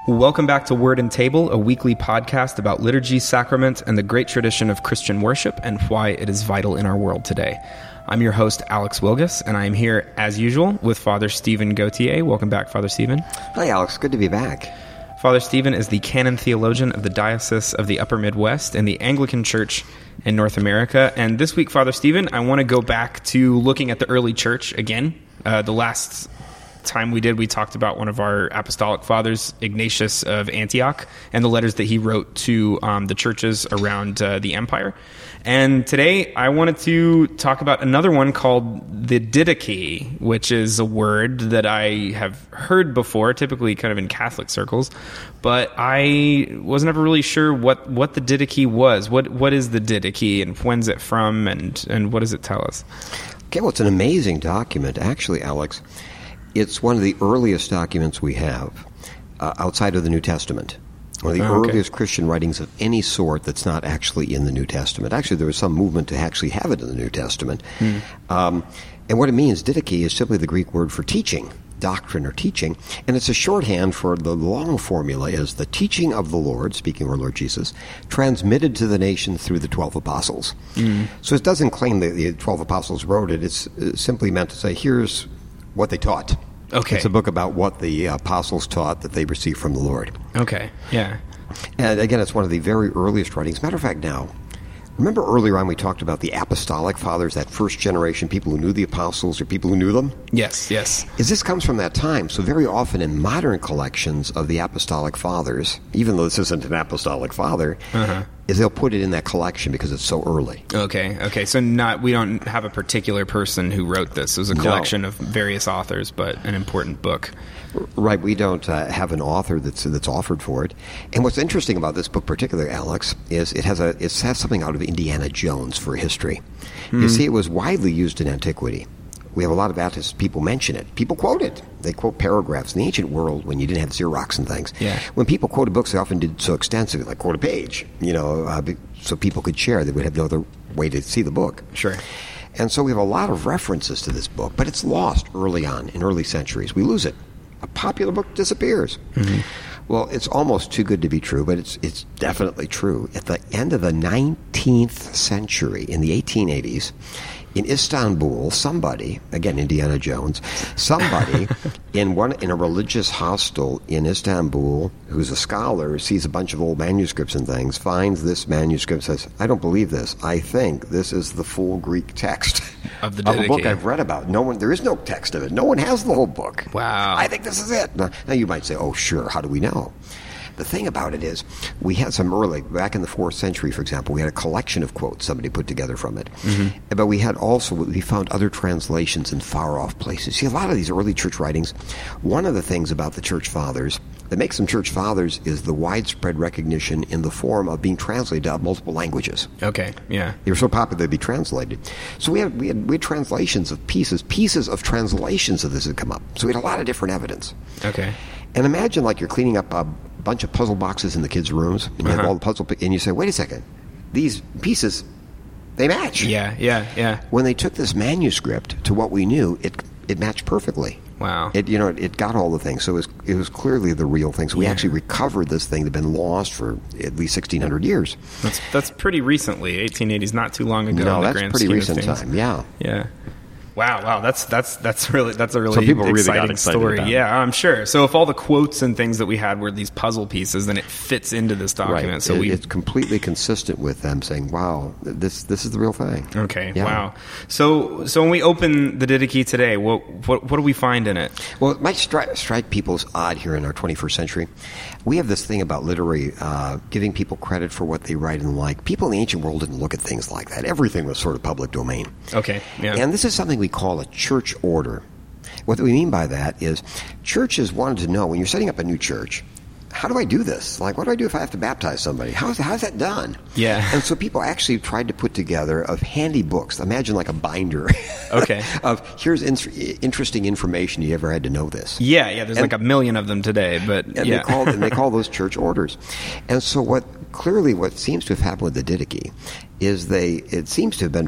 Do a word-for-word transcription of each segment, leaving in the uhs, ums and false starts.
Welcome back to Word and Table, a weekly podcast about liturgy, sacrament, and the great tradition of Christian worship and why it is vital in our world today. I'm your host, Alex Wilgus, and I am here, as usual, with Father Stephen Gauthier. Welcome back, Father Stephen. Hi, Alex. Good to be back. Father Stephen is the canon theologian of the Diocese of the Upper Midwest and the Anglican Church in North America. And this week, Father Stephen, I want to go back to looking at the early church again. Uh, the last time we did, we talked about one of our apostolic fathers, Ignatius of Antioch, and the letters that he wrote to um, the churches around uh, the empire. And today I wanted to talk about another one called the Didache, which is a word that I have heard before, typically kind of in Catholic circles, but I was never really sure what, what the Didache was. What What is the Didache, and when's it from, and, and what does it tell us? Okay, well, it's an amazing document. Actually, Alex, it's one of the earliest documents we have uh, outside of the New Testament. One of the oh, okay. earliest Christian writings of any sort that's not actually in the New Testament. Actually, there was some movement to actually have it in the New Testament. Hmm. Um, and what it means, Didache, is simply the Greek word for teaching, doctrine or teaching, and it's a shorthand for the long formula is the teaching of the Lord, speaking of our Lord Jesus, transmitted to the nation through the twelve apostles. Hmm. So it doesn't claim that the twelve apostles wrote it. It's simply meant to say, here's what they taught. Okay. It's a book about what the apostles taught that they received from the Lord. Okay, yeah. And again, it's one of the very earliest writings. Matter of fact, now, remember earlier on we talked about the apostolic fathers, that first generation, people who knew the apostles or people who knew them? Yes, yes. Is this comes from that time. So very often in modern collections of the apostolic fathers, even though this isn't an apostolic father, uh-huh. is they'll put it in that collection because it's so early. Okay, okay. So not we don't have a particular person who wrote this. It was a collection no. of various authors, but an important book. Right, we don't uh, have an author that's that's offered for it. And what's interesting about this book, particularly, Alex, is it has a it has something out of Indiana Jones for history. Hmm. You see, it was widely used in antiquity. We have a lot of Baptist people mention it. People quote it. They quote paragraphs. In the ancient world, when you didn't have Xerox and things, yeah. when people quoted books, they often did so extensively, like quote a page, you know, uh, so people could share. They would have no other way to see the book. Sure. And so we have a lot of references to this book, but it's lost early on, in early centuries. We lose it. A popular book disappears. Mm-hmm. Well, it's almost too good to be true, but it's it's definitely true. At the end of the nineteenth century, in the eighteen eighties, in Istanbul, somebody, again, Indiana Jones, somebody in one in a religious hostel in Istanbul who's a scholar, sees a bunch of old manuscripts and things, finds this manuscript and says, I don't believe this. I think this is the full Greek text of, the of a book I've read about. No one, there is no text of it. No one has the whole book. Wow. I think this is it. Now, now you might say, oh, sure, how do we know? The thing about it is, we had some early, back in the fourth century, for example, we had a collection of quotes somebody put together from it. Mm-hmm. But we had also, we found other translations in far-off places. See, a lot of these early church writings, one of the things about the church fathers that makes them church fathers is the widespread recognition in the form of being translated to multiple languages. Okay, yeah. They were so popular they'd be translated. So we had, we had, we had translations of pieces, pieces of translations of this had come up. So we had a lot of different evidence. Okay. And imagine like you're cleaning up a bunch of puzzle boxes in the kids' rooms, and you uh-huh. have all the puzzle, and you say, wait a second, these pieces, they match. Yeah, yeah, yeah. When they took this manuscript to what we knew, it it matched perfectly. Wow. It you know it got all the things, so it was it was clearly the real thing. So we yeah. actually recovered this thing that had been lost for at least sixteen hundred years. That's that's pretty recently. eighteen eighties, not too long ago. No, in the that's grand pretty scheme recent of things. time. Yeah. Yeah. Wow, wow, that's that's that's really that's a really Some people exciting really got excited story. about it. Yeah, I'm sure. So if all the quotes and things that we had were these puzzle pieces, then it fits into this document. Right. So it, we it's completely consistent with them saying, "Wow, this this is the real thing." Okay. Yeah. Wow. So so when we open the Didache today, what what what do we find in it? Well, it might strike strike people as odd here in our twenty-first century. We have this thing about literary uh, giving people credit for what they write and like. People in the ancient world didn't look at things like that. Everything was sort of public domain. Okay. Yeah. And this is something we call a church order. What we mean by that is churches wanted to know, when you're setting up a new church, how do I do this? Like, what do I do if I have to baptize somebody? How's, how's that done? Yeah. And so people actually tried to put together of handy books. Imagine like a binder. Okay. Of here's in- interesting information you ever had to know this. Yeah, yeah. There's and, like a million of them today, but and yeah. they call and they call those church orders. And so what clearly what seems to have happened with the Didache is they it seems to have been f-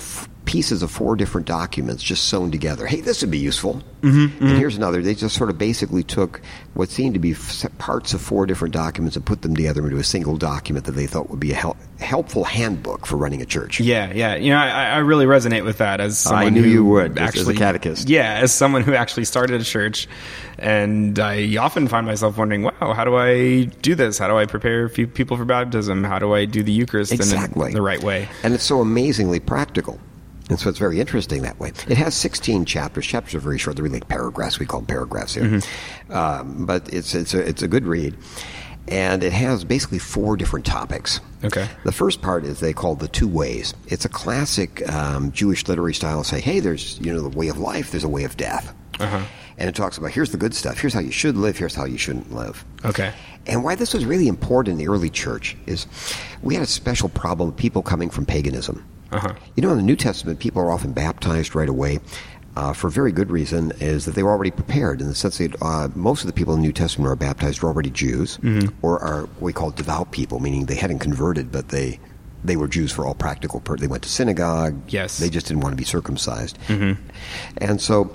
pieces of four different documents just sewn together. Hey, this would be useful. Mm-hmm, mm-hmm. And here's another. They just sort of basically took what seemed to be f- parts of four different documents and put them together into a single document that they thought would be a hel- helpful handbook for running a church. Yeah, yeah. You know, I, I really resonate with that as someone I knew who you would, actually, as a catechist. Yeah, as someone who actually started a church. And I often find myself wondering, wow, how do I do this? How do I prepare fe- people for baptism? How do I do the Eucharist exactly. in the right way? And it's so amazingly practical. And so it's very interesting that way. It has sixteen chapters. Chapters are very short. They're really like paragraphs. We call them paragraphs here. Mm-hmm. Um, but it's it's a, it's a good read. And it has basically four different topics. Okay. The first part is they call the two ways. It's a classic um, Jewish literary style of say, hey, there's you know the way of life, there's a way of death. Uh-huh. And it talks about here's the good stuff, here's how you should live, here's how you shouldn't live. Okay. And why this was really important in the early church is we had a special problem with people coming from paganism. Uh-huh. You know, in the New Testament, people are often baptized right away. Uh, for a very good reason, is that they were already prepared in the sense that uh, most of the people in the New Testament who are baptized were already Jews, mm-hmm. or are what we call devout people, meaning they hadn't converted, but they they were Jews for all practical purposes. They went to synagogue. Yes. They just didn't want to be circumcised. Mm-hmm. And so,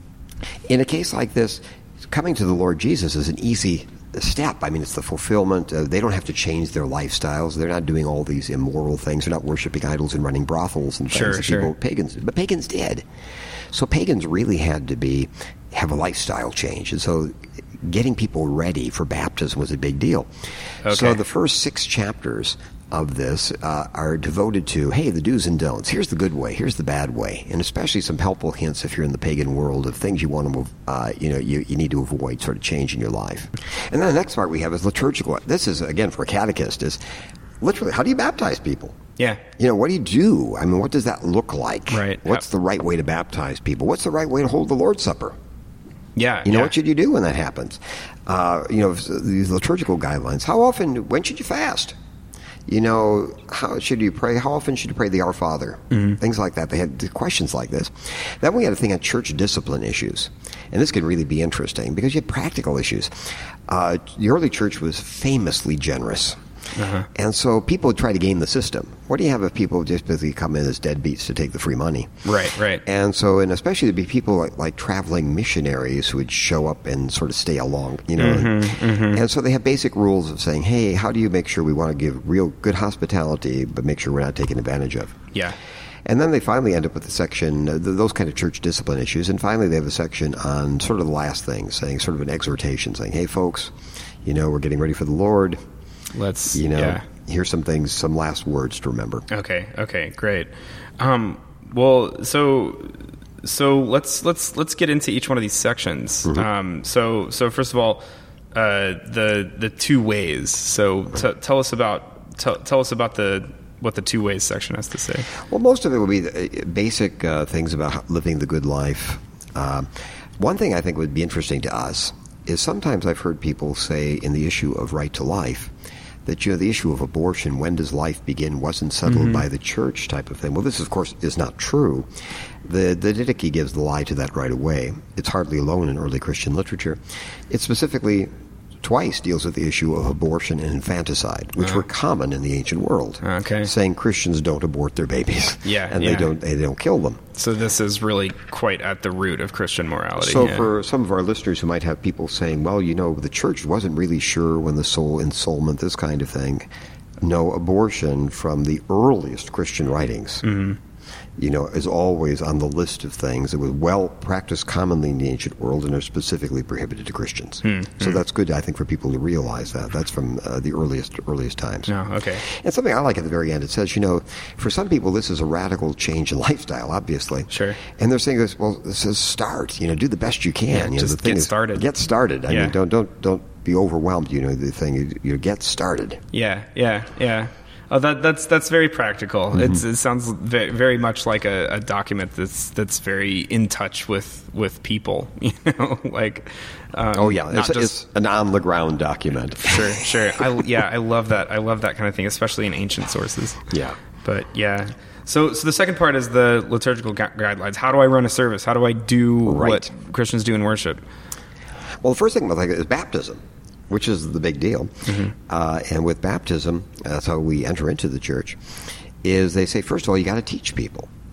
in a case like this, coming to the Lord Jesus is an easy step. I mean, it's the fulfillment. Uh, they don't have to change their lifestyles. They're not doing all these immoral things. They're not worshiping idols and running brothels and things sure, that sure. people, pagans did. But pagans did. So pagans really had to be have a lifestyle change. And so getting people ready for baptism was a big deal. Okay. So the first six chapters of this uh, are devoted to, hey, the do's and don'ts. Here's the good way. Here's the bad way. And especially some helpful hints if you're in the pagan world of things you want to, uh, you know, you, you need to avoid sort of changing your life. And then the next part we have is liturgical. This is, again, for a catechist, is literally, how do you baptize people? Yeah. You know, what do you do? I mean, what does that look like? Right. What's the right way to baptize people? What's the right way to hold the Lord's Supper? Yeah. You know, yeah. what should you do when that happens? Uh, you know, these liturgical guidelines. How often, when should you fast? You know, how should you pray? How often should you pray the Our Father? Mm-hmm. Things like that. They had questions like this. Then we had a thing on church discipline issues. And this can really be interesting because you have practical issues. Uh, the early church was famously generous. Uh-huh. And so people would try to game the system. What do you have if people just basically come in as deadbeats to take the free money? Right, right. And so, and especially there'd be people like, like traveling missionaries who would show up and sort of stay along, you know. Mm-hmm, and, mm-hmm. and so they have basic rules of saying, hey, how do you make sure we want to give real good hospitality, but make sure we're not taken advantage of? Yeah. And then they finally end up with a section, uh, th- those kind of church discipline issues. And finally they have a section on sort of the last thing, saying sort of an exhortation, saying, hey, folks, you know, we're getting ready for the Lord. Let's, you know, yeah. here's some things, some last words to remember. Okay, okay, great. Um, well, so so let's let's let's get into each one of these sections. Mm-hmm. Um, so so first of all, uh, the the two ways. So t- tell us about t- tell us about the what the two ways section has to say. Well, most of it will be the basic uh, things about living the good life. Uh, one thing I think would be interesting to us is sometimes I've heard people say in the issue of right to life that, you know, the issue of abortion, when does life begin, wasn't settled mm-hmm. by the church type of thing. Well, this, of course, is not true. The, the Didache gives the lie to that right away. It's hardly alone in early Christian literature. It specifically twice deals with the issue of abortion and infanticide, which uh. were common in the ancient world. Okay. Saying Christians don't abort their babies. Yeah, and yeah. they don't they don't kill them. So this is really quite at the root of Christian morality. So yeah. for some of our listeners who might have people saying, well, you know, the church wasn't really sure when the soul ensoulment, this kind of thing. No, abortion from the earliest Christian writings, mm-hmm. you know, is always on the list of things that were well practiced commonly in the ancient world and are specifically prohibited to Christians. Mm-hmm. So that's good, I think, for people to realize that. That's from uh, the earliest earliest times. Oh, okay. And something I like at the very end, it says, you know, for some people this is a radical change in lifestyle, obviously. Sure. And they're saying this, well, this says start, you know, do the best you can. Yeah, you know, just the thing get is, started. Get started. I yeah. mean, don't don't don't be overwhelmed, you know, the thing, you, you get started. Yeah, yeah, yeah. Oh, that that's that's very practical. Mm-hmm. It's, it sounds very, very much like a, a document that's that's very in touch with, with people. You know, like um, oh yeah, it's, just, it's an on the ground document. Sure, sure. I, yeah, I love that. I love that kind of thing, especially in ancient sources. Yeah, but yeah. So so the second part is the liturgical gu- guidelines. How do I run a service? How do I do right. what Christians do in worship? Well, the first thing about that is baptism, which is the big deal. Mm-hmm. Uh, and with baptism, that's how we enter into the church, is they say, first of all, you got to teach people.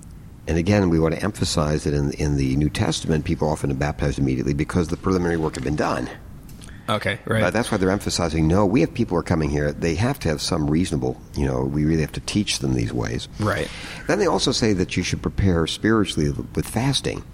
And again, we want to emphasize that in, in the New Testament, people are often baptized immediately because the preliminary work had been done. Okay, right. But that's why they're emphasizing, no, we have people who are coming here. They have to have some reasonable, you know, we really have to teach them these ways. Right. Then they also say that you should prepare spiritually with fasting.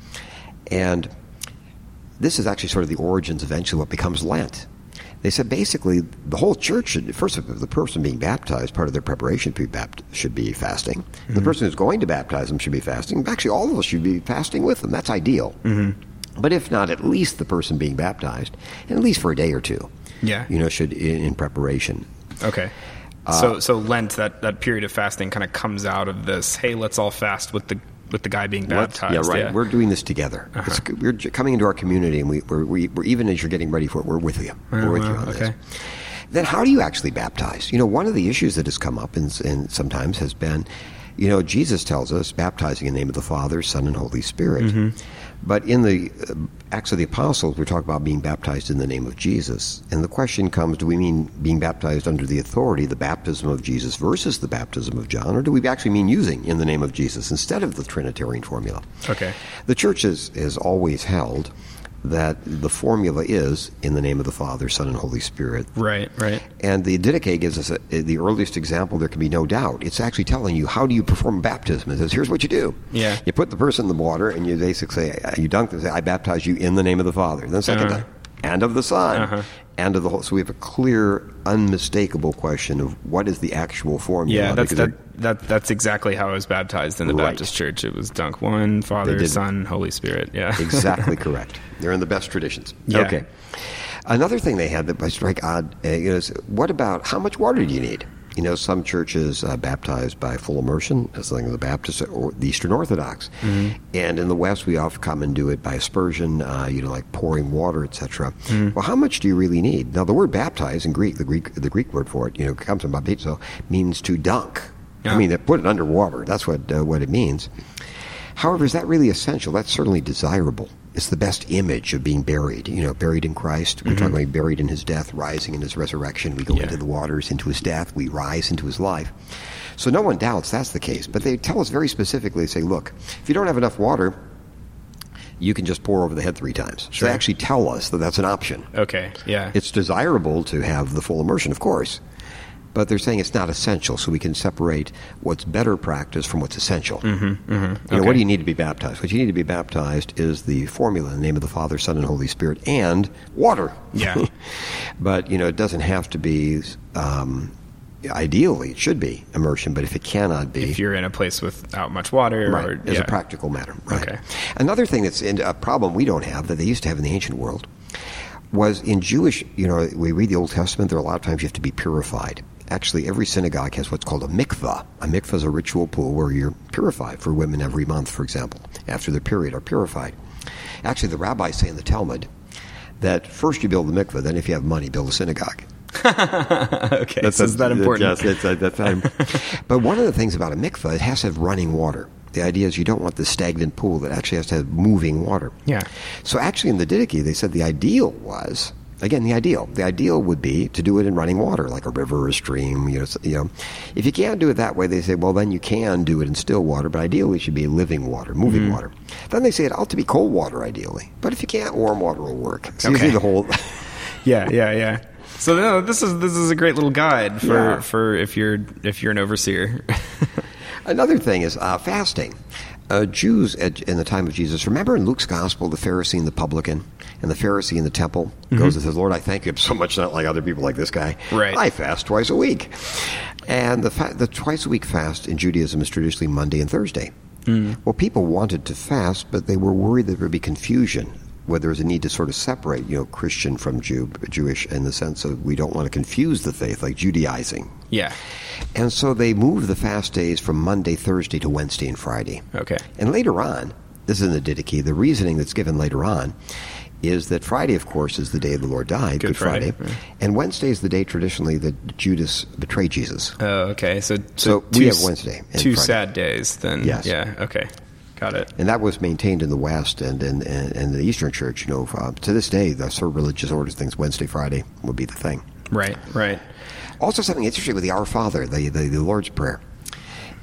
And this is actually sort of the origins eventually what becomes Lent. They said basically the whole church should, first of all, the person being baptized, part of their preparation should be, bapt- should be fasting. Mm-hmm. The person who's going to baptize them should be fasting. Actually, all of us should be fasting with them. That's ideal. Mm-hmm. But if not, at least the person being baptized, and at least for a day or two, yeah, you know, should in, in preparation. Okay. Uh, so so Lent, that, that period of fasting kind of comes out of this, hey, let's all fast with the with the guy being baptized. Yeah, right. Yeah. We're doing this together. Uh-huh. It's, we're coming into our community, and we, we're, we, we're even as you're getting ready for it, we're with you. We're oh, with wow. you on okay. this. Then how do you actually baptize? You know, one of the issues that has come up and, and sometimes has been, you know, Jesus tells us baptizing in the name of the Father, Son, and Holy Spirit. Mm-hmm. But in the uh, Acts of the Apostles, we talk about being baptized in the name of Jesus. And the question comes, do we mean being baptized under the authority, the baptism of Jesus versus the baptism of John, or do we actually mean using in the name of Jesus instead of the Trinitarian formula? Okay. The Church has, has always held that the formula is in the name of the Father, Son, and Holy Spirit. Right, right. And the Didache gives us a, the earliest example, there can be no doubt. It's actually telling you, how do you perform baptism? It says, here's what you do. Yeah. You put the person in the water, and you basically say, you dunk them and say, I baptize you in the name of the Father. Then second Uh-huh. time, and of the Son, Uh-huh. and of the whole. So we have a clear, unmistakable question of what is the actual formula. Yeah, that's because that, that, that's exactly how I was baptized in the Right. Baptist Church. It was dunk one, Father, Son, Holy Spirit. Yeah. Exactly correct. They're in the best traditions. Yeah. Okay. Another thing they had that I strike odd uh, is, what about how much water do you need? You know, some churches uh, baptize by full immersion, as like the Baptist or the Eastern Orthodox. Mm-hmm. And in the West, we often come and do it by aspersion, uh, you know, like pouring water, et cetera. Mm-hmm. Well, how much do you really need? Now, the word baptize in Greek, the Greek, the Greek word for it, you know, comes from baptizo, means to dunk. Yeah. I mean, they put it underwater. That's what uh, what it means. However, is that really essential? That's certainly desirable. It's the best image of being buried, you know, buried in Christ. We're mm-hmm. talking about buried in his death, rising in his resurrection. We go yeah. into the waters, into his death. We rise into his life. So no one doubts that's the case. But they tell us very specifically, they say, look, if you don't have enough water, you can just pour over the head three times. Sure. So they actually tell us that that's an option. Okay, yeah. It's desirable to have the full immersion, of course. But they're saying it's not essential, so we can separate what's better practice from what's essential. Mm-hmm, mm-hmm. You know, okay. what do you need to be baptized? What you need to be baptized is the formula in the name of the Father, Son, and Holy Spirit, and water. Yeah. But, you know, it doesn't have to be, um, ideally, it should be immersion, but if it cannot be. If you're in a place without much water. Right, or, as yeah. a practical matter. Right. Okay. Another thing that's in, a problem we don't have that they used to have in the ancient world was in Jewish, you know, we read the Old Testament, there are a lot of times you have to be purified. Actually, every synagogue has what's called a mikvah. A mikvah is a ritual pool where you're purified for women every month, for example, after their period are purified. Actually, the rabbis say in the Talmud that first you build the mikvah, then if you have money, build a synagogue. Okay, that's, so is that important? Yes, that's, that's, that's, but one of the things about a mikvah, it has to have running water. The idea is you don't want the stagnant pool that actually has to have moving water. Yeah. So actually in the Didache, they said the ideal was, again, the ideal. The ideal would be to do it in running water, like a river or a stream. You know, you know, if you can't do it that way, they say, well, then you can do it in still water, but ideally it should be living water, moving mm-hmm. water. Then they say it ought to be cold water, ideally. But if you can't, warm water will work. So okay. you see the whole... yeah, yeah, yeah. So no, this is this is a great little guide for, yeah. for if you're if you're an overseer. Another thing is uh, fasting. Uh, Jews at, in the time of Jesus, remember in Luke's gospel, the Pharisee and the publican, and the Pharisee in the temple mm-hmm. goes and says, Lord, I thank you so much, not like other people like this guy. Right. I fast twice a week. And the, fa- the twice a week fast in Judaism is traditionally Monday and Thursday. Mm. Well, people wanted to fast, but they were worried that there would be confusion, where there was a need to sort of separate, you know, Christian from Jew, Jewish in the sense of we don't want to confuse the faith, like Judaizing. Yeah. And so they moved the fast days from Monday, Thursday to Wednesday and Friday. Okay. And later on, this is in the Didache, the reasoning that's given later on is that Friday, of course, is the day the Lord died, Good, Good Friday. Friday. Right. And Wednesday is the day traditionally that Judas betrayed Jesus. Oh, okay. So, so, so two, we have Wednesday and Two Friday. sad days then. Yes. Yeah, okay. Got it. And that was maintained in the West and in and, and the Eastern Church. You know, uh, to this day, the sort of religious orders things Wednesday, Friday would be the thing. Right, right. Also, something interesting with the Our Father, the the, the Lord's Prayer.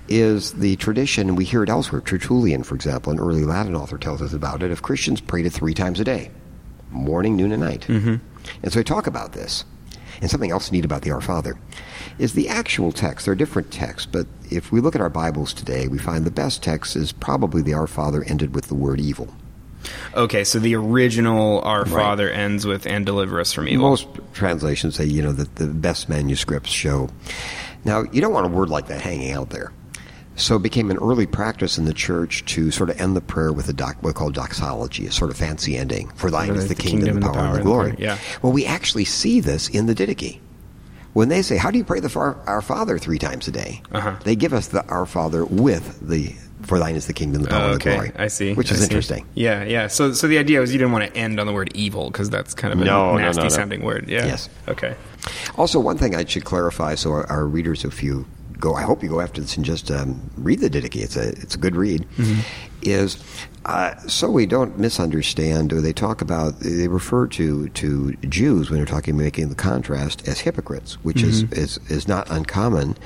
is the tradition, and we hear it elsewhere. Tertullian, for example, an early Latin author, tells us about it, of Christians prayed it three times a day, morning, noon, and night. Mm-hmm. And so we talk about this. And something else neat about the Our Father is the actual text. There are different texts, but if we look at our Bibles today, we find the best text is probably the Our Father ended with the word evil. Okay, so the original Our Right. Father ends with, and deliver us from evil. Most translations say, you know, that the best manuscripts show. Now, you don't want a word like that hanging out there. So it became an early practice in the church to sort of end the prayer with a doc, what we call doxology, a sort of fancy ending. For thine Right, is the, the kingdom, kingdom, the the power, and power, the and the glory. glory, yeah. Well, we actually see this in the Didache. When they say, how do you pray the far, Our Father three times a day? Uh-huh. They give us the Our Father with the for thine is the kingdom, the power, Oh, and the okay, glory. I see. Which I is see. interesting. Yeah, yeah. So, so the idea was you didn't want to end on the word evil because that's kind of a No, no, nasty no, no. sounding word. Yeah. Yes. Okay. Also, one thing I should clarify, so our, our readers, if you go, I hope you go after this and just um, read the Didache. It's a it's a good read. Mm-hmm. Is uh, so we don't misunderstand, or they talk about, they refer to to Jews when they're talking, making the contrast, as hypocrites, which Mm-hmm. is, is is not uncommon.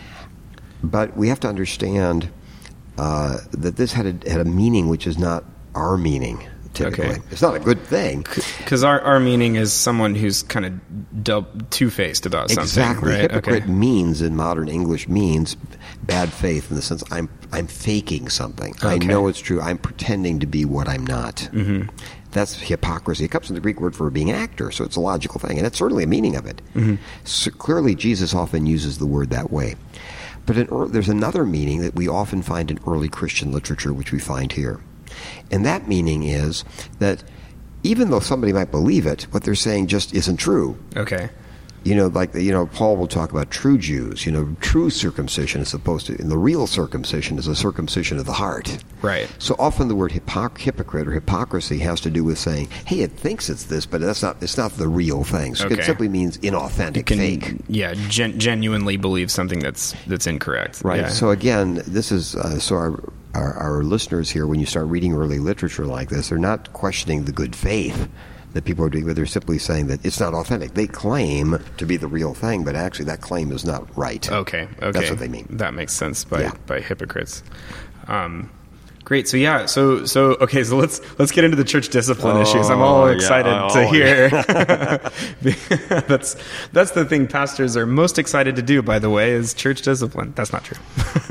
But we have to understand uh, that this had a, had a meaning which is not our meaning. Typically, Okay. it's not a good thing. Because our, our meaning is someone who's kind of dub- two-faced about something. Exactly. Right? Hypocrite Okay. means, in modern English, means bad faith in the sense I'm I'm faking something. I Okay. know it's true. I'm pretending to be what I'm not. Mm-hmm. That's hypocrisy. It comes from the Greek word for being an actor, so it's a logical thing, and it's certainly a meaning of it. Mm-hmm. So clearly, Jesus often uses the word that way. But in, ear- there's another meaning that we often find in early Christian literature, which we find here. And that meaning is that even though somebody might believe it, what they're saying just isn't true. Okay. You know, like, you know, Paul will talk about true Jews. You know, true circumcision is supposed to, and the real circumcision is a circumcision of the heart. Right. So often the word hypoc- hypocrite or hypocrisy has to do with saying, hey, it thinks it's this, but that's not, it's not the real thing. So Okay. it simply means inauthentic, Can, fake. Yeah, gen- genuinely believe something that's that's incorrect. Right. Yeah. So again, this is, uh, so our, our, our listeners here, when you start reading early literature like this, they're not questioning the good faith that people are doing, but they're simply saying that it's not authentic. They claim to be the real thing, but actually that claim is not right. Okay. Okay. That's what they mean. That makes sense by Yeah. by hypocrites. Um, great. So yeah. So so okay. So let's let's get into the church discipline Oh, issues. I'm all yeah. excited Oh, to yeah. hear. that's that's the thing pastors are most excited to do. By the way, is church discipline. That's not true.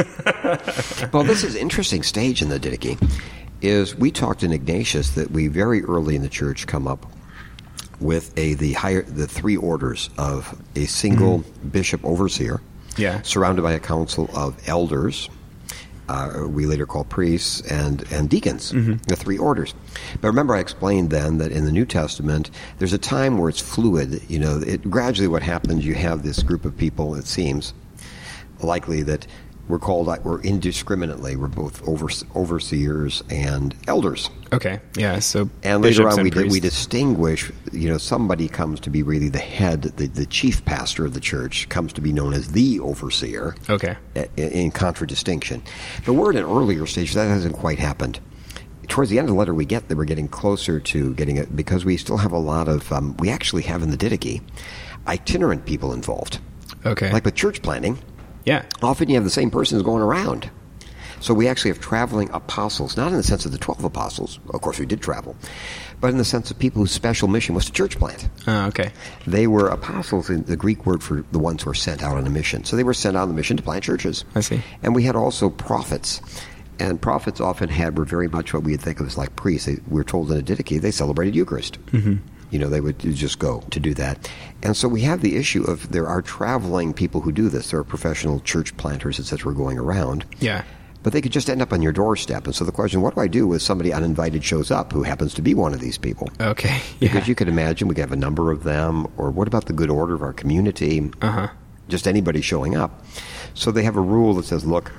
Well, this is an interesting stage in the Didache. Is we talked in Ignatius that we very early in the church come up with a the higher the three orders of a single Mm-hmm. bishop overseer, Yeah. surrounded by a council of elders. Uh, we later call priests and and deacons, Mm-hmm. the three orders. But remember, I explained then that in the New Testament, there's a time where it's fluid. You know, it, gradually what happens, you have this group of people. It seems likely that we're called, we're indiscriminately, we're both over, overseers and elders. Okay. Yeah. So And later bishops on, we, and di- we priests. distinguish, you know, somebody comes to be really the head, the, the chief pastor of the church comes to be known as the overseer. Okay. i- In contradistinction. But we're at an earlier stage, that hasn't quite happened. Towards the end of the letter we get that we're getting closer to getting it, because we still have a lot of, um, we actually have in the Didache, itinerant people involved. Okay. Like with church planting, yeah. often you have the same persons going around. So we actually have traveling apostles, not in the sense of the twelve apostles. Of course, we did travel. But in the sense of people whose special mission was to church plant. Uh, okay. They were apostles, in the Greek word for the ones who are sent out on a mission. So they were sent out on a mission to plant churches. I see. And we had also prophets. And prophets often had, were very much what we would think of as like priests. They, we're told in a Didache, they celebrated Eucharist. Mm-hmm. You know, they would just go to do that. And so we have the issue of there are traveling people who do this. There are professional church planters, et cetera, going around. Yeah. But they could just end up on your doorstep. And so the question, what do I do when somebody uninvited shows up who happens to be one of these people? Okay. Yeah. Because you could imagine we could have a number of them. Or what about the good order of our community? Uh-huh. Just anybody showing up. So they have a rule that says, look,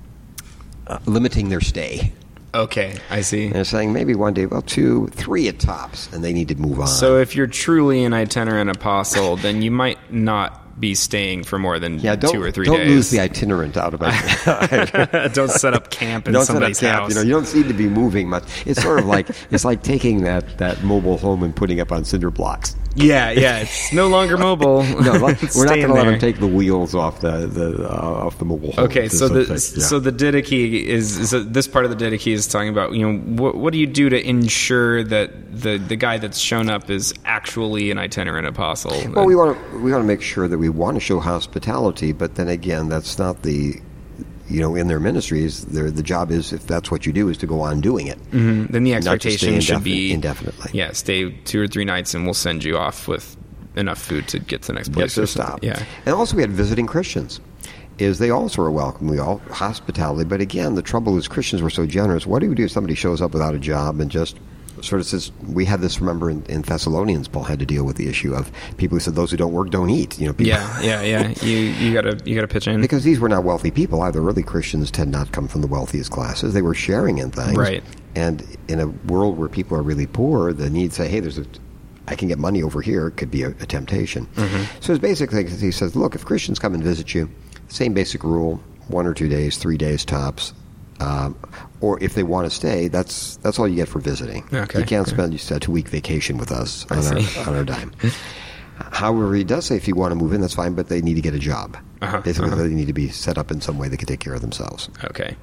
uh, limiting their stay. Okay. I see. And they're saying maybe one day, well, two, three at tops, and they need to move on. So if you're truly an itinerant apostle, then you might not be staying for more than yeah, don't, two or three don't days. lose the itinerant out of it. Don't set up camp in Don't set up somebody's camp. house. You know, you don't seem to be moving much. It's sort of like it's like taking that, that mobile home and putting up on cinder blocks. Yeah, yeah, it's no longer mobile. No, we're not Stay going in to let there. them take the wheels off the, the uh, off the mobile home. Okay, so So the yeah. so the Didache is, is a, this part of the Didache is talking about, you know, what what do you do to ensure that the the guy that's shown up is actually an itinerant apostle? Well, we want to we want to make sure that we want to show hospitality, but then again, that's not the, you know, in their ministries, their the job is, if that's what you do, is to go on doing it. Mhm. Then the Not just stay expectation should indefi- be indefinitely. Yeah, stay two or three nights, and we'll send you off with enough food to get to the next Yes, place. so or something. stop. Yeah. And also we had visiting Christians. Is they also are welcome. We all hospitality, but again, the trouble is Christians were so generous. What do we do if somebody shows up without a job and just sort of says, we had this, remember, in, in Thessalonians, Paul had to deal with the issue of people who said, those who don't work don't eat. You know, people, Yeah, yeah, yeah. You you gotta you gotta pitch in. because these were not wealthy people either. Early Christians tend not to come from the wealthiest classes. They were sharing in things. Right. And in a world where people are really poor, the need to say, hey, there's a, I can get money over here, could be a, a temptation. Mm-hmm. So it's basically, he says, look, if Christians come and visit you, same basic rule, one or two days, three days tops. Um, or if they want to stay, that's that's all you get for visiting. Okay, You can't okay. spend just a two-week vacation with us I on see. our, on our dime. However, he does say if you want to move in, that's fine, but they need to get a job. Uh-huh, Basically, uh-huh. they need to be set up in some way they can take care of themselves. Okay.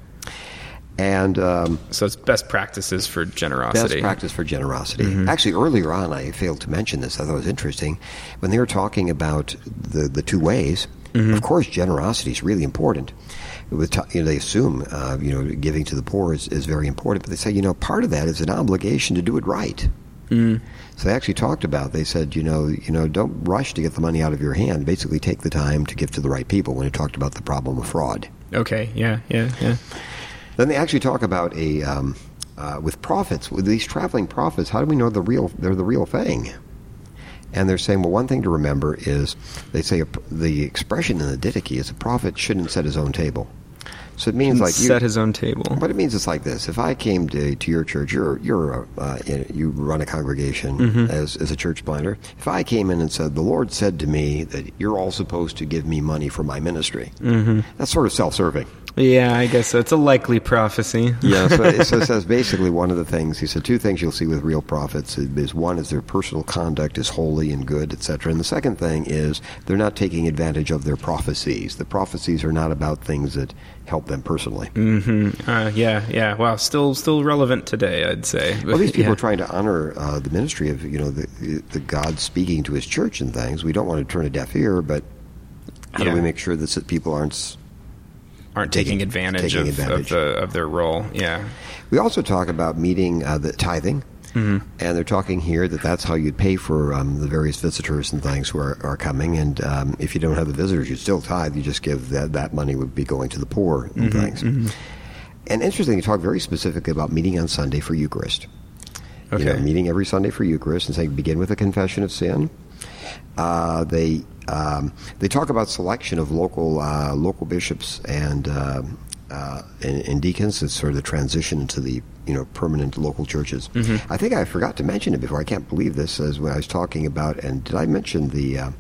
And um, So it's best practices for best generosity. practice for generosity. Mm-hmm. Actually, earlier on, I failed to mention this. I thought it was interesting. When they were talking about the, the two ways, Mm-hmm. of course, generosity is really important. With t- you know, they assume uh, you know giving to the poor is, is very important, but they say you know part of that is an obligation to do it right. Mm. So they actually talked about. They said you know you know don't rush to get the money out of your hand. Basically, take the time to give to the right people. When they talked about the problem of fraud. Okay. Yeah. Yeah. Yeah. Then they actually talk about a um, uh, with prophets, with these traveling prophets. How do we know the real? They're the real thing. And they're saying, well, one thing to remember is they say a, the expression in the Didache is a prophet shouldn't set his own table. So it means like you, set his own table. But it means it's like this: if I came to, to your church, you're you're a, uh, in, you run a congregation Mm-hmm. as as a church planter. If I came in and said, the Lord said to me that you're all supposed to give me money for my ministry, mm-hmm. that's sort of self-serving. Yeah, I guess that's a likely prophecy. Yeah, so it, so it says basically one of the things, he said two things you'll see with real prophets is one is their personal conduct is holy and good, et cetera. And the second thing is they're not taking advantage of their prophecies. The prophecies are not about things that help them personally. Mm-hmm. Uh, yeah, yeah. Wow, still still relevant today, I'd say. Well, these people Yeah. are trying to honor uh, the ministry of, you know, the, the God speaking to his church and things. We don't want to turn a deaf ear, but how Yeah. do we make sure that people aren't... aren't taking, taking- advantage, taking of, advantage. of the of their role. Yeah. We also talk about meeting uh, the tithing, Mm-hmm. and they're talking here that that's how you'd pay for um, the various visitors and things who are, are coming. And um, if you don't have the visitors, you still tithe. You just give that that money would be going to the poor and Mm-hmm, things. And interesting, you talk very specifically about meeting on Sunday for Eucharist. You know, Okay. meeting every Sunday for Eucharist and saying begin with a confession of sin. Uh, they um, they talk about selection of local uh, local bishops and, uh, uh, and and deacons. It's sort of the transition into the you know permanent local churches. I think I forgot to mention it before. I can't believe this as when I was talking about. And did I mention the uh,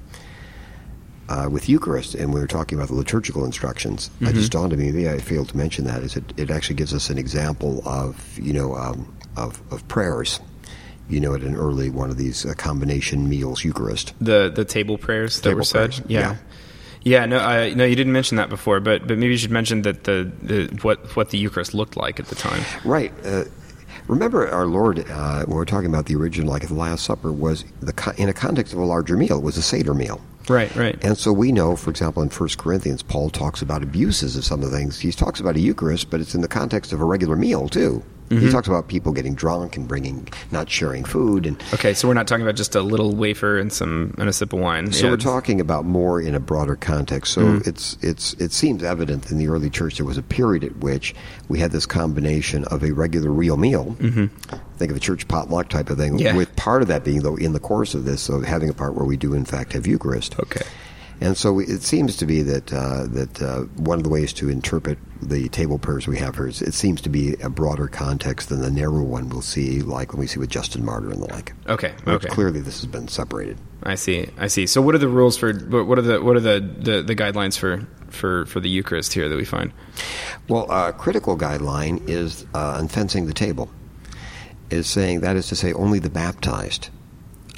uh, with Eucharist and we were talking about the liturgical instructions? It just dawned on me. Maybe I failed to mention that. Is it? It actually gives us an example of you know um, of of prayers. You know, at an early one of these uh, combination meals, Eucharist. The the table prayers that Table were said. prayers, Yeah. yeah. Yeah, no, I, no, you didn't mention that before, but but maybe you should mention that the, the what what the Eucharist looked like at the time. Right. Uh, remember, our Lord, uh, when we're talking about the original, like the Last Supper, was the co- in a context of a larger meal. It was a Seder meal. Right, right. And so we know, for example, in First Corinthians, Paul talks about abuses of some of the things. He talks about a Eucharist, but it's in the context of a regular meal, too. He talks about people getting drunk and bringing, not sharing food. And Okay, so we're not talking about just a little wafer and some and a sip of wine. so Yeah, we're it's- talking about more in a broader context. So it's it's it seems evident in the early church there was a period at which we had this combination of a regular real meal. Mm-hmm. Think of a church potluck type of thing. Yeah. With part of that being though in the course of this, so having a part where we do in fact have Eucharist. Okay. And so it seems to be that uh, that uh, one of the ways to interpret the table prayers we have here is it seems to be a broader context than the narrow one we'll see, like when we see with Justin Martyr and the like. Okay. Which Okay. clearly this has been separated. I see. I see. So what are the rules for what what are the what are the, the, the guidelines for, for, for the Eucharist here that we find? Well, a critical guideline is uh, on fencing the table, is saying that is to say only the baptized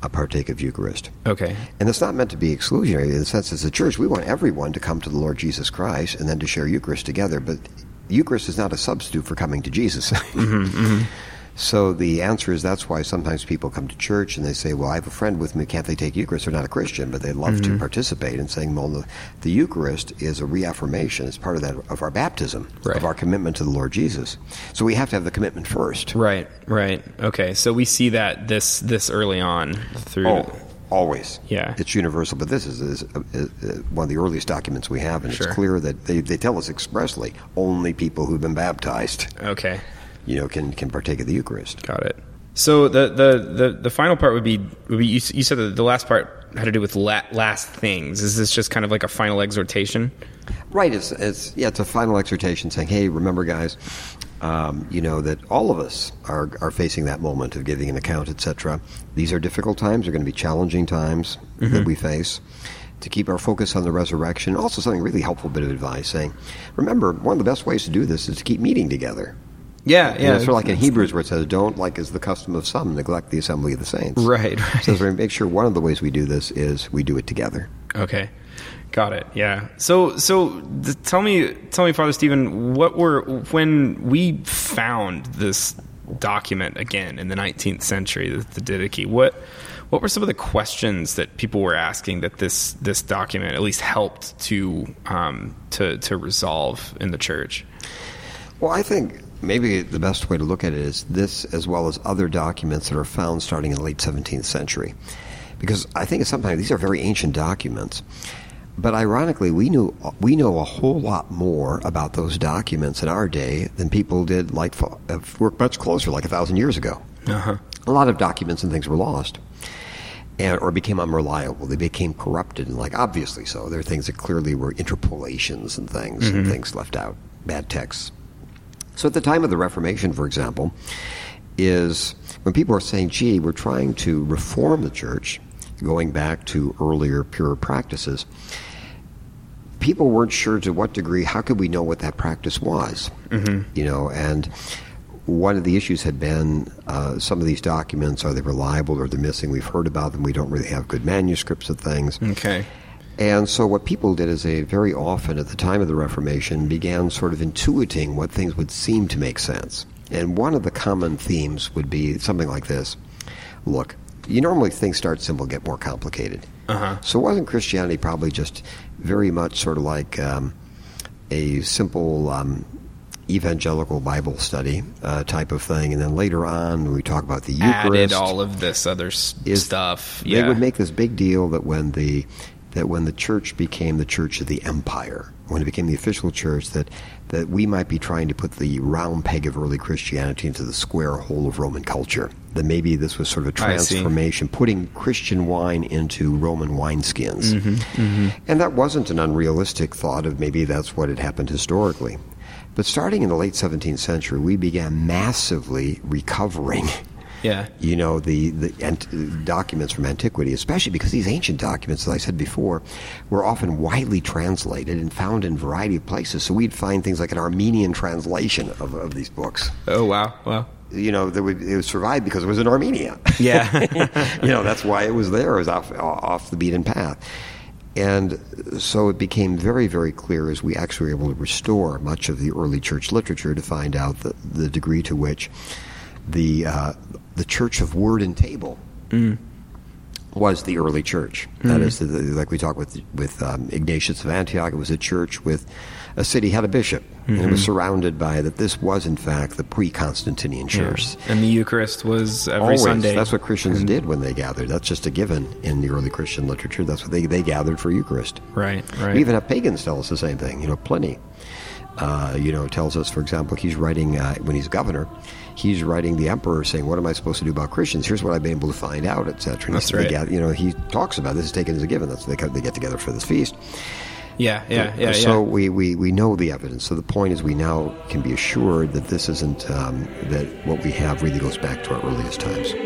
uh, partake of Eucharist. Okay. And it's not meant to be exclusionary. In the sense, as a church, we want everyone to come to the Lord Jesus Christ and then to share Eucharist together. But Eucharist is not a substitute for coming to Jesus. Mm-hmm, mm-hmm. So the answer is that's why sometimes people come to church and they say, well, I have a friend with me, can't they take Eucharist? They're not a Christian, but they love Mm-hmm. to participate in saying, well, the, the Eucharist is a reaffirmation. It's part of that of our baptism, Right. of our commitment to the Lord Jesus. So we have to have the commitment first. Right, right. Okay, so we see that this this early on through... Oh, always. Yeah. It's universal, but this is, is uh, uh, one of the earliest documents we have, and Sure. it's clear that they, they tell us expressly only people who've been baptized, Okay. you know, can, can partake of the Eucharist. Got it. So the the, the, the final part would be, would be you, you said that the last part had to do with la- last things. Is this just kind of like a final exhortation? Right. It's, it's yeah. It's a final exhortation saying, "Hey, remember, guys, um, you know that all of us are are facing that moment of giving an account, et cetera. These are difficult times. They're going to be challenging times Mm-hmm. that we face. To keep our focus on the resurrection. Also, something really helpful bit of advice saying, remember, one of the best ways to do this is to keep meeting together. Yeah, You yeah. know, sort of like in Hebrews where it says, don't, like is the custom of some, neglect the assembly of the saints. Right, right. So we make sure one of the ways we do this is we do it together. Okay, got it. Yeah. So, so th- tell me, tell me, Father Stephen, what were when we found this document again in the nineteenth century, the, the Didache? What what were some of the questions that people were asking that this this document at least helped to um, to to resolve in the church? Well, I think maybe the best way to look at it is this as well as other documents that are found starting in the late seventeenth century. Because I think sometimes these are very ancient documents. But ironically, we knew we know a whole lot more about those documents in our day than people did like uh, work much closer, like a thousand years ago. Uh-huh. A lot of documents and things were lost. And, or became unreliable. They became corrupted, and like obviously so. There are things that clearly were interpolations and things, Mm-hmm. and things left out, bad texts. So at the time of the Reformation, for example, is when people are saying, gee, we're trying to reform the church, going back to earlier pure practices, people weren't sure to what degree, how could we know what that practice was? Mm-hmm. You know, and one of the issues had been uh, some of these documents, are they reliable or they're missing? We've heard about them. We don't really have good manuscripts of things. Okay. And so what people did is they very often, at the time of the Reformation, began sort of intuiting what things would seem to make sense. And one of the common themes would be something like this. Look, you normally things start simple, get more complicated. Uh-huh. So wasn't Christianity probably just very much sort of like um, a simple um, evangelical Bible study uh, type of thing? And then later on, when we talk about the Eucharist, Added all of this other s- is- stuff. they Yeah. would make this big deal that when the that when the church became the church of the empire, when it became the official church, that that we might be trying to put the round peg of early Christianity into the square hole of Roman culture. That maybe this was sort of a I see. transformation, putting Christian wine into Roman wineskins. Mm-hmm, mm-hmm. And that wasn't an unrealistic thought of maybe that's what had happened historically. But starting in the late seventeenth century, we began massively recovering Yeah. you know, the, the ant- documents from antiquity, especially because these ancient documents, as I said before, were often widely translated and found in a variety of places. So we'd find things like an Armenian translation of, of these books. Oh, wow. Wow. You know, that would, it would survive because it was in Armenia. Yeah. You know, that's why it was there. It was off, off the beaten path. And so it became very, very clear as we actually were able to restore much of the early church literature to find out the, the degree to which the uh, the church of word and table Mm. was the early church. Mm-hmm. That is, the, the, like we talked with with um, Ignatius of Antioch, it was a church with a city had a bishop, and it was Mm-hmm. surrounded by that. This was in fact the pre-Constantinian church. And the Eucharist was every Always, Sunday. that's what Christians did when they gathered. That's just a given in the early Christian literature. That's what they they gathered for Eucharist. Right, right. We even have pagans tell us the same thing. You know, Pliny, uh, you know, tells us, for example, he's writing uh, when he's governor, he's writing the emperor saying, "What am I supposed to do about Christians? Here's what I've been able to find out, et cetera" And That's they right. gather- you know, he talks about this is taken as a given. That's they they get together for this feast. yeah, yeah, yeah, so yeah. we, we, we know the evidence. So the point is, we now can be assured that this isn't um, that what we have really goes back to our earliest times.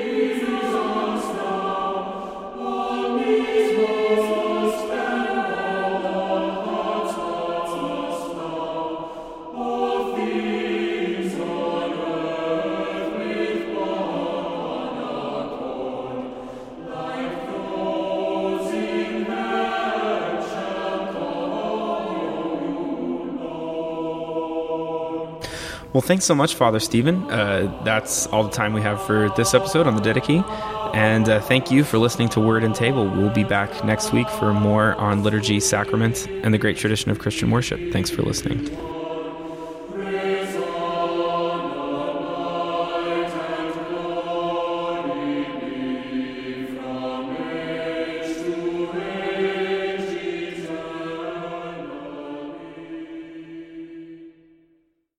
Well, thanks so much, Father Stephen. Uh, that's all the time we have for this episode on the Didache. And uh, thank you for listening to Word and Table. We'll be back next week for more on liturgy, sacrament, and the great tradition of Christian worship. Thanks for listening.